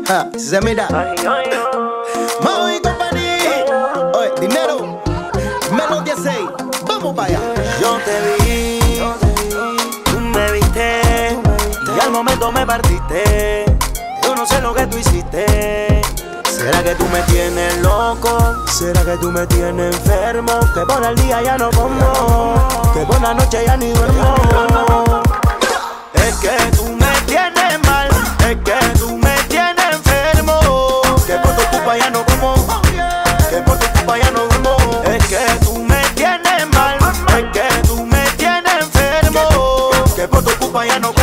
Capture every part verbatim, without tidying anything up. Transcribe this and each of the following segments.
Ja, si se mira. Mao y compañía. Oye, dinero. Melodía seis. Vamos para allá. Yo te vi, tú me viste, y al momento me partiste. Yo no sé lo que tú hiciste. ¿Será que tú me tienes loco? ¿Será que tú me tienes enfermo? Que por el día ya no como, que por la noche ya ni duermo. Es que tú me tienes mal, es que tú me tienes enfermo. Que por tu culpa ya no como, que por tu culpa ya no duermo. Es que tú me tienes mal, es que tú me tienes enfermo. Que por tu culpa ya no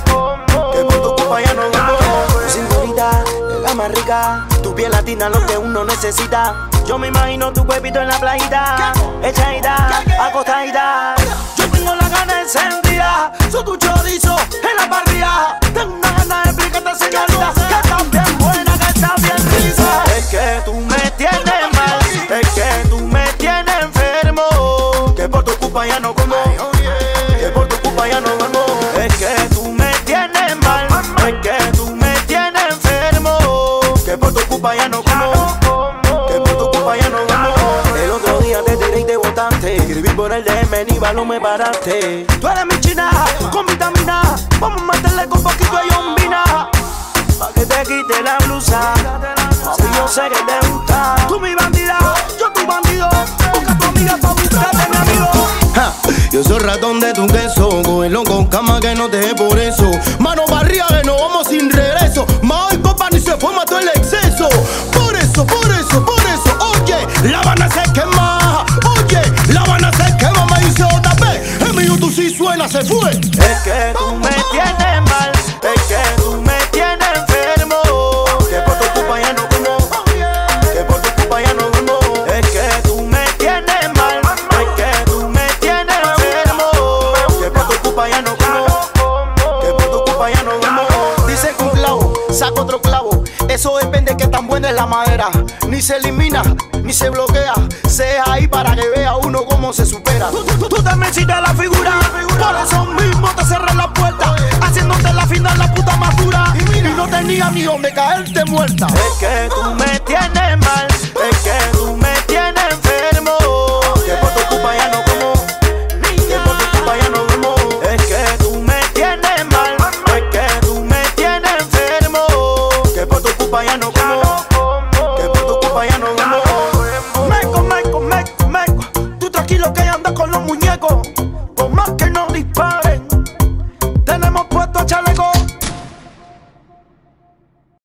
como, que por tu culpa ya no duermo. Tu cinturita es la más rica, tu piel latina lo que uno necesita. Yo me imagino tu cuerpito en la playita, echadita, acostadita. Yo tengo la gana encendida, soy tu chorizo en la parrilla. Tengo una gana de explicarte, señorita, que estás bien buena, que estás bien risa. Es que tú me tienes mal, es que tú me tienes enfermo. Que por tu culpa ya no como, que por tu culpa ya no duermo. Es que tú me tienes mal, es que tú me tienes enfermo. Que por tu culpa ya no como, que por tu culpa ya no duermo. El otro día te tiré y te botaste. Escribí por el D M, ni balón me paraste. Tú eres mi china, con vitamina. Vamos a meterle con poquito de yombina, pa' que te quite la blusa. Si yo sé que te gusta. Tú mi bandida, yo tu bandido. Busca a tu amiga pa' buscarte mi amigo. Ja, yo soy ratón de tu queso, cógelo con cama que no te dé por eso. Mano barriga que nos vamos sin regreso. Mao y Company se fue, mató el exceso. Por eso, por eso, por eso, oye, La Habana se quema. Oye, La Habana se quema, me dice otra vez. El mío tú sí suena, se fue. Es que tú me tienes mal, es que tú me tienes enfermo. Que por tu culpa ya no como, que por tu culpa ya no duermo. Es que tú me tienes mal, es que tú me tienes enfermo. Que por tu culpa ya no como, que por tu culpa ya no duermo. Dice que un clavo saca otro clavo. Eso depende de qué tan buena es la madera. Ni se elimina, ni se bloquea. Sea ahí para que vea uno cómo se supera. Tú, tú, tú te me hiciste la figura, por eso mismo te cerré la puerta, haciéndote la final la puta más dura. Y no tenía ni donde caerte muerta. Es que tú me